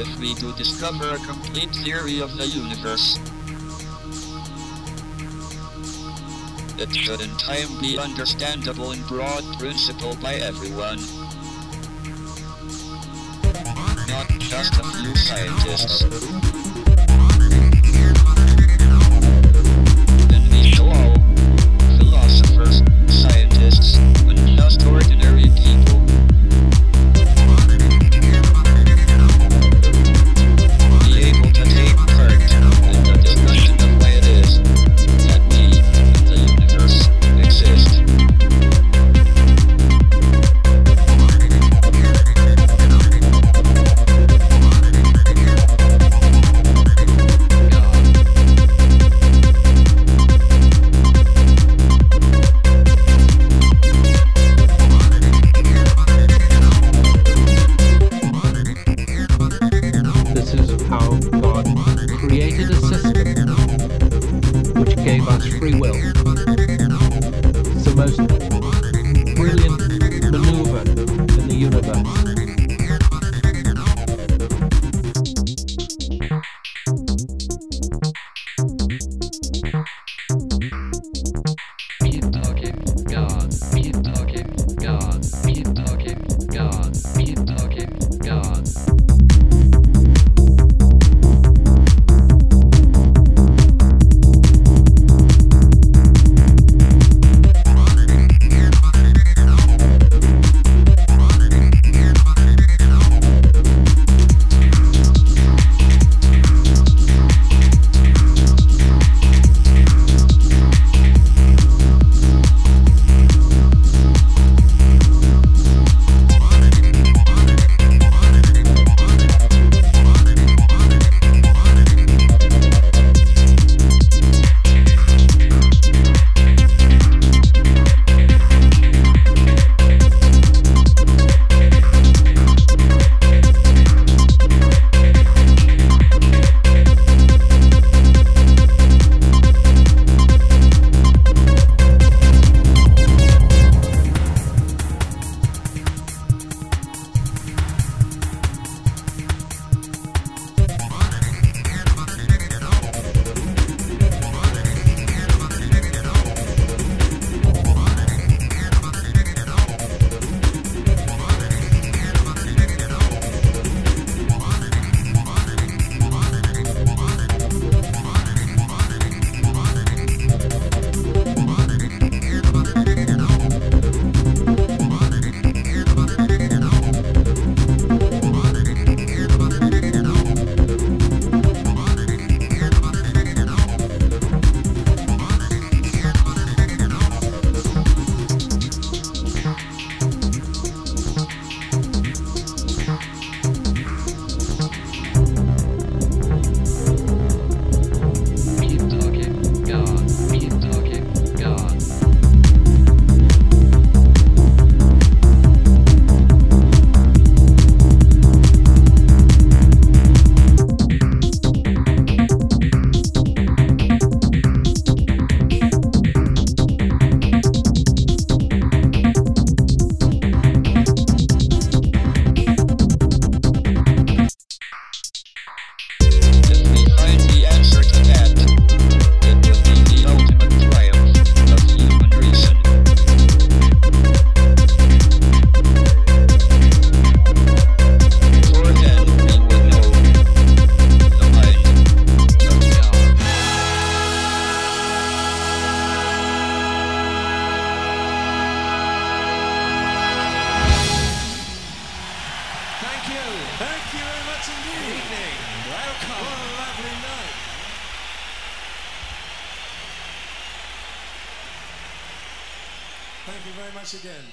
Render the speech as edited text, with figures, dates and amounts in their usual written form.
if we do discover a complete theory of the universe. It should in time be understandable in broad principle by everyone. Not just a few scientists. Then we shall all, philosophers, scientists, and just ordinary people, be able to take part in the discussion of why it is that we and the universe exist. This is how God created a system which gave us free will. It's the most brilliant maneuver in the universe. Keep talking, God. Keep talking, God. Keep talking, God. Keep talking, God. Keep talking, God. Keep talking, God. If we find the answer to that, it will be the ultimate triumph of human reason. For then we will know the mind of God. Thank you. Thank you very much indeed. Good evening. Welcome. What a lovely night. Thank you very much again.